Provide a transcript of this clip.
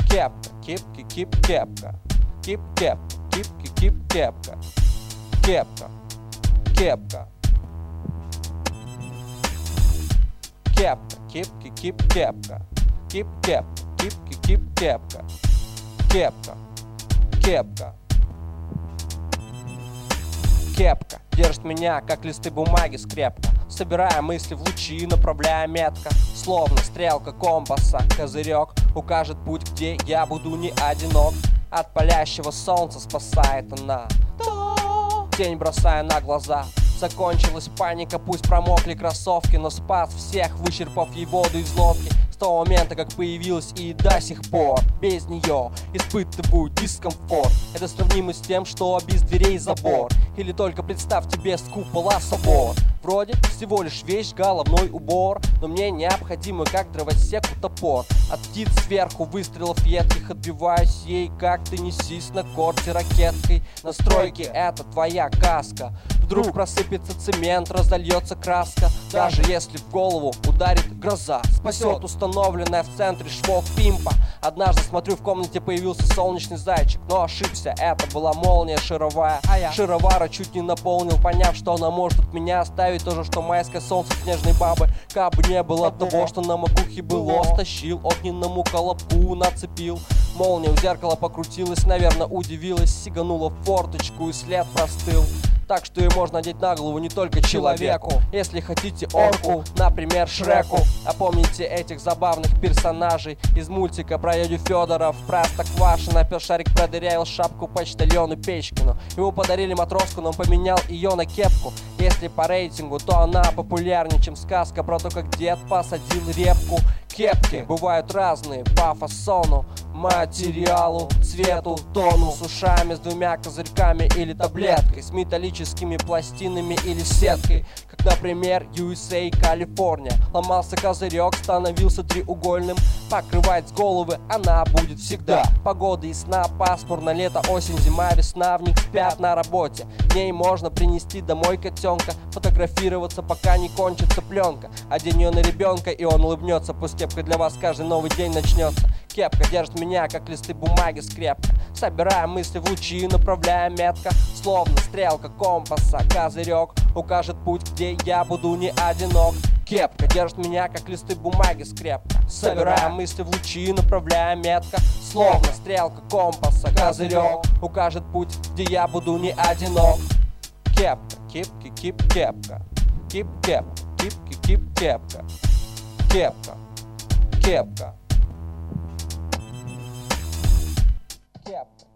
Кепка, кипки, кип, кепка. Кип, кепка, кипки, кип, кепка. Кепка, кепка. Кепка, кипки, кип, кепка. Кип, кепка, кипки, кип, кепка. Кепка, кепка. Кепка держит меня, как листы бумаги скрепко, собирая мысли в лучи, направляя метко. Словно стрелка компаса, козырек укажет путь, где я буду не одинок. От палящего солнца спасает она, тень бросая на глаза. Закончилась паника, пусть промокли кроссовки, но спас всех, вычерпав ей воду из лодки. С того момента, как появилась, и до сих пор без нее испытываю дискомфорт. Это сравнимо с тем, что без дверей забор, или только представьте без купола собор. Вроде всего лишь вещь, головной убор, но мне необходимо, как дровосеку топор. От птиц сверху выстрелов едких отбиваюсь ей, как ты несись на корте ракеткой. На стройке это твоя каска. Вдруг просыпется цемент, разольется краска. Даже если в голову ударит гроза, спасет установленная в центре швов пимпа. Однажды, смотрю, в комнате появился солнечный зайчик, но ошибся, это была молния шаровая. Шаровара чуть не наполнил, поняв, что она может от меня оставить то же, что майское солнце снежной бабы. Кабы не было того, что на макухе было, стащил, огненному колобку нацепил. Молния у зеркала покрутилась, наверное, удивилась, сиганула в форточку и след простыл. Так что ее можно одеть на голову не только человеку, если хотите орку, например, Шреку. А помните этих забавных персонажей из мультика про дядю Федора? В Простоквашино пес Шарик продырявил шапку почтальону Печкину. Ему подарили матроску, но он поменял ее на кепку. Если по рейтингу, то она популярнее, чем сказка про то, как дед посадил репку. Кепки бывают разные по фасону, материалу, цвету, тону. С ушами, с двумя козырьками или таблеткой, с металлическими пластинами или сеткой, как, например, USA, Калифорния. Ломался козырек, становился треугольным. Покрывать с головы она будет всегда. Погода ясна, пасмурно, лето, осень, зима, весна. В них спят на работе. В ней можно принести домой котенка, фотографироваться, пока не кончится пленка. Одень ее на ребенка, и он улыбнется. Пусть кепка для вас каждый новый день начнется. Кепка держит меня, как листы бумаги скрепко, собирая мысли в лучи, направляя метко. Словно стрелка компаса, козырек укажет путь, где я буду не одинок. Кепка держит меня, как листы бумаги скрепко, собирая мысли в лучи, направляя метко. Словно стрелка компаса, козырек укажет путь, где я буду не одинок. Кепка, кипки, кип, кепка. Кип, кепка, кипки, кип, кепка. Кепка, кепка. Кепка.